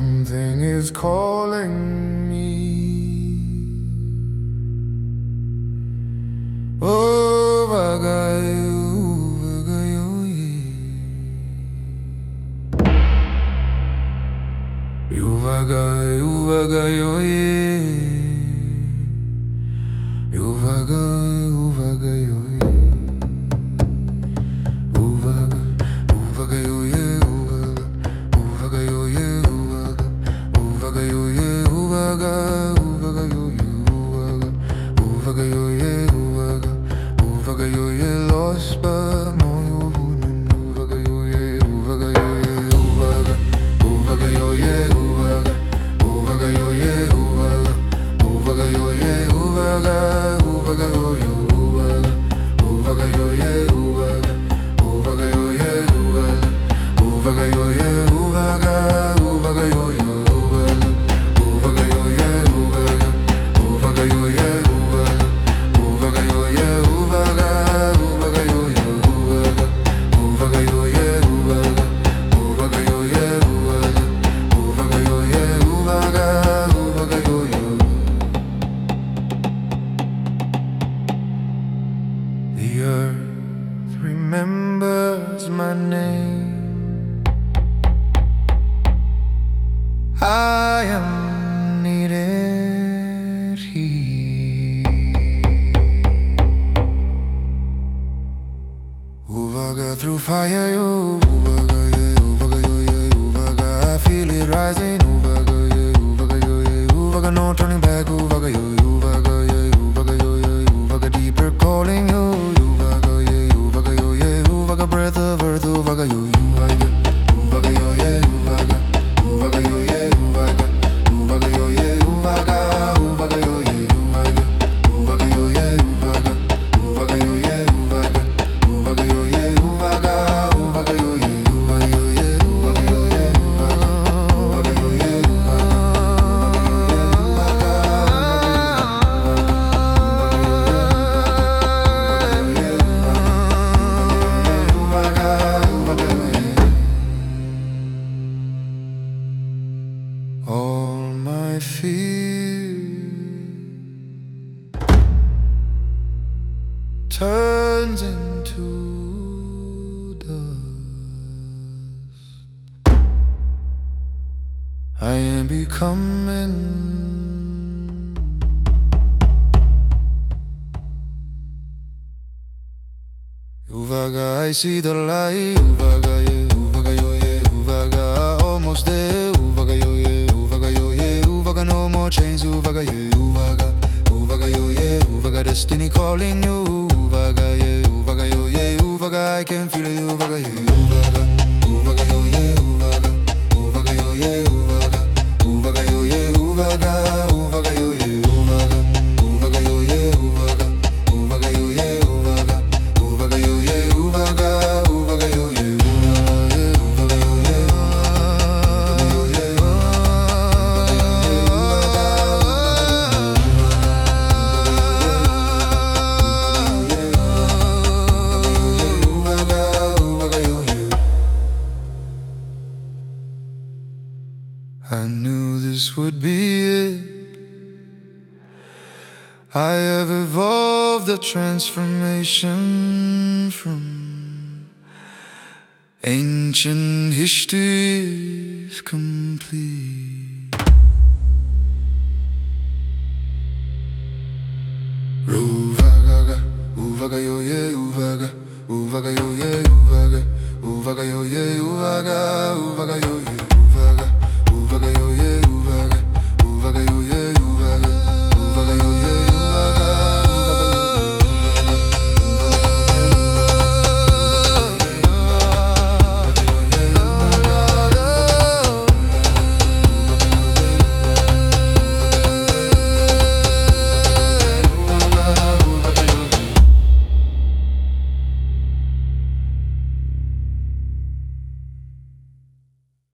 Something is calling me. Oh, vagayo, vagayo, yeah. You vagayo, vagayo, yeah. You vagayo, vagayo, yeah. Uvagayo, yeah. Uvagayo, yeah. Uvagayo, yeah. Uvagayo, yeah. Uvagayo, yeah. Lost but more Uvagayo, yeah. Uvagayo, yeah. Uvagayo, yeah. Uvagayo, yeah. Uvagayo, yeah. Uvagayo, yeah. Uvagayo, yeah. Uvagayo, yeah. Uvagayo, yeah. Uvagayo, yeah. The earth remembers my name. I am needed here. Uvaga through fire, yo. Uvaga, yeah. Uvaga, yo, yeah. Uvaga, I feel it rising. Uvaga, yeah. Uvaga, yo, yeah. Uvaga, no turning back. Uvaga, yo. Uvaga, yeah. Uvaga, yo, yeah. Uvaga, deeper calling, yo. Breath of earth, uvaga yo, uvaga, uvaga yo, yeah, uvaga, uvaga yo, yeah, uvaga, uvaga yo, yeah, uvaga, uvaga yo, yeah, uvaga, uvaga yo, yeah, uvaga, uvaga yo, yeah, uvaga, uvaga yo, yeah, uvaga, uvaga yo, yeah, uvaga yo, yeah, uvaga yo, yeah, uvaga yo, yeah, all my fear turns into dust. I am becoming Uvaga, I see the light. Uvaga, yeah. Uvaga, yo, yeah. Uvaga, almost there. Uvaga, yo, yeah. Uvaga, yo, yeah. Uvaga, no more chains. Uvaga, yeah. Uvaga, uvaga, yo, yeah. Uvaga, destiny calling you. Uvaga, yeah. Uvaga, yo, yeah. Uvaga, I can feel it. Uvaga, yeah. Uvaga, uvaga, yo, yeah. Uvaga, uvaga, yo, yeah. Uvaga, uvaga, yo, yeah. Uvaga, uvaga, yo, yeah. Uvaga, uvaga, yo, yeah. Uvaga, uvaga, yo, yeah. Uvaga, uvaga, yo, yeah. Uvaga, uvaga, yo, yeah. I knew this would be it. I have evolved a transformation from ancient history is complete. Uvaga, uvaga, yo, yeah.